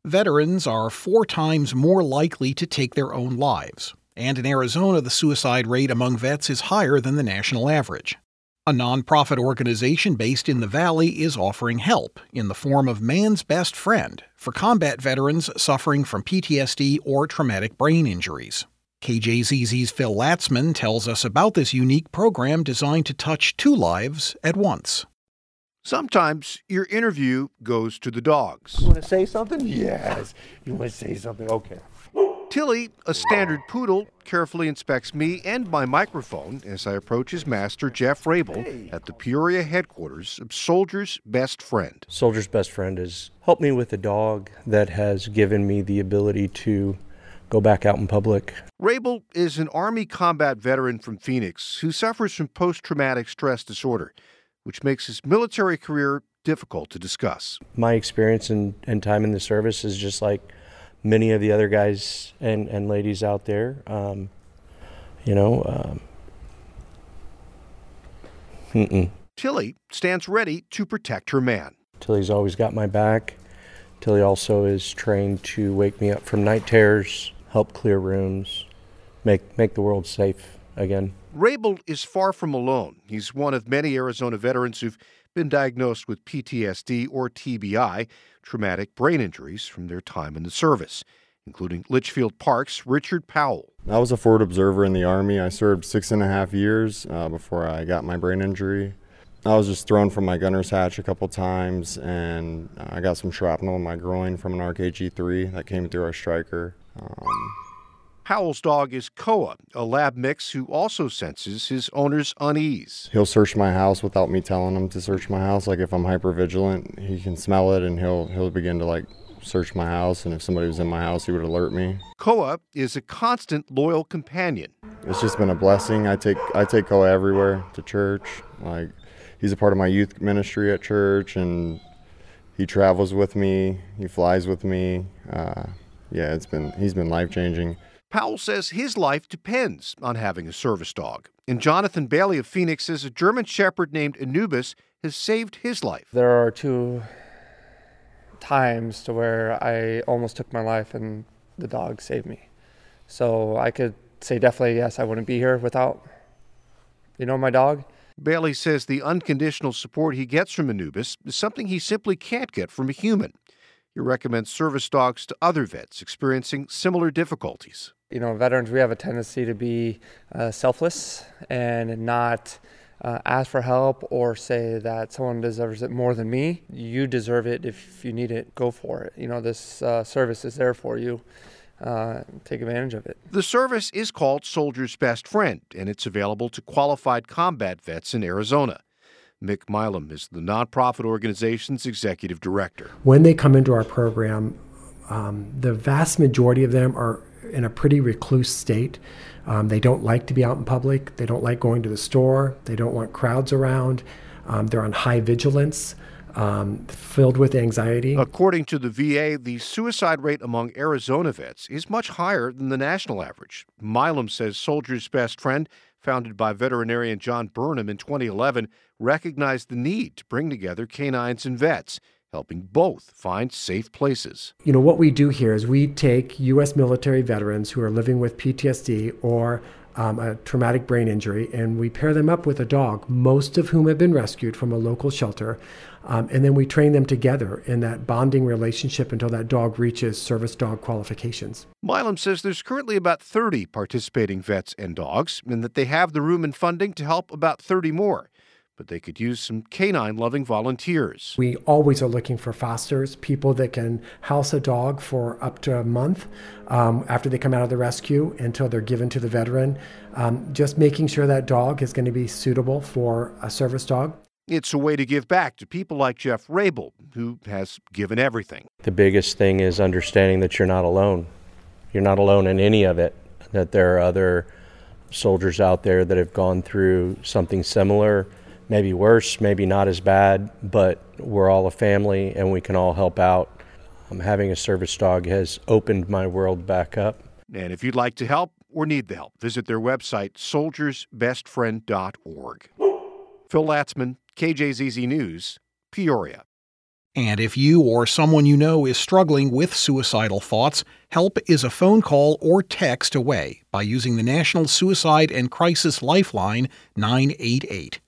Veterans are 4 times more likely to take their own lives, and in Arizona, the suicide rate among vets is higher than the national average. A nonprofit organization based in the Valley is offering help in the form of Man's Best Friend for combat veterans suffering from PTSD or traumatic brain injuries. KJZZ's Phil Latzman tells us about this unique program designed to touch 2 lives at once. Sometimes your interview goes to the dogs. You want to say something? Yes. You want to say something? Okay. Tilly, a standard poodle, carefully inspects me and my microphone as I approach his master, Jeff Rabel, at the Peoria headquarters of Soldier's Best Friend. Soldier's Best Friend has helped me with a dog that has given me the ability to go back out in public. Rabel is an Army combat veteran from Phoenix who suffers from post-traumatic stress disorder, which makes his military career difficult to discuss. My experience and time in the service is just like many of the other guys and ladies out there. Tilly stands ready to protect her man. Tilly's always got my back. Tilly also is trained to wake me up from night terrors, help clear rooms, make the world safe again. Rabel is far from alone. He's one of many Arizona veterans who've been diagnosed with PTSD or TBI, traumatic brain injuries from their time in the service, including Litchfield Park's Richard Powell. I was a forward observer in the Army. I served 6.5 years before I got my brain injury. I was just thrown from my gunner's hatch a couple times, and I got some shrapnel in my groin from an RKG-3 that came through our striker. Powell's dog is Koa, a lab mix who also senses his owner's unease. He'll search my house without me telling him to search my house. Like if I'm hypervigilant, he can smell it and he'll begin to search my house, and if somebody was in my house, he would alert me. Koa is a constant loyal companion. It's just been a blessing. I take Koa everywhere, to church. He's a part of my youth ministry at church, and he travels with me. He flies with me. He's been life-changing. Powell says his life depends on having a service dog. And Jonathan Bailey of Phoenix says a German Shepherd named Anubis has saved his life. There are 2 times to where I almost took my life and the dog saved me. So I could say definitely yes, I wouldn't be here without, my dog. Bailey says the unconditional support he gets from Anubis is something he simply can't get from a human. He recommends service dogs to other vets experiencing similar difficulties. Veterans, we have a tendency to be selfless and not ask for help or say that someone deserves it more than me. You deserve it. If you need it, go for it. This service is there for you. Take advantage of it. The service is called Soldier's Best Friend, and it's available to qualified combat vets in Arizona. Mick Milam is the nonprofit organization's executive director. When they come into our program, the vast majority of them are in a pretty recluse state. They don't like to be out in public. They don't like going to the store. They don't want crowds around. They're on high vigilance, filled with anxiety. According to the VA, the suicide rate among Arizona vets is much higher than the national average. Milam says Soldier's Best Friend, founded by veterinarian John Burnham in 2011, recognized the need to bring together canines and vets, helping both find safe places. What we do here is we take U.S. military veterans who are living with PTSD or a traumatic brain injury, and we pair them up with a dog, most of whom have been rescued from a local shelter, and then we train them together in that bonding relationship until that dog reaches service dog qualifications. Milam says there's currently about 30 participating vets and dogs, and that they have the room and funding to help about 30 more. But they could use some canine-loving volunteers. We always are looking for fosters, people that can house a dog for up to a month after they come out of the rescue until they're given to the veteran, just making sure that dog is going to be suitable for a service dog. It's a way to give back to people like Jeff Rabel, who has given everything. The biggest thing is understanding that you're not alone. You're not alone in any of it, that there are other soldiers out there that have gone through something similar, maybe worse, maybe not as bad, but we're all a family and we can all help out. Having a service dog has opened my world back up. And if you'd like to help or need the help, visit their website, soldiersbestfriend.org. Phil Latzman, KJZZ News, Peoria. And if you or someone you know is struggling with suicidal thoughts, help is a phone call or text away by using the National Suicide and Crisis Lifeline 988.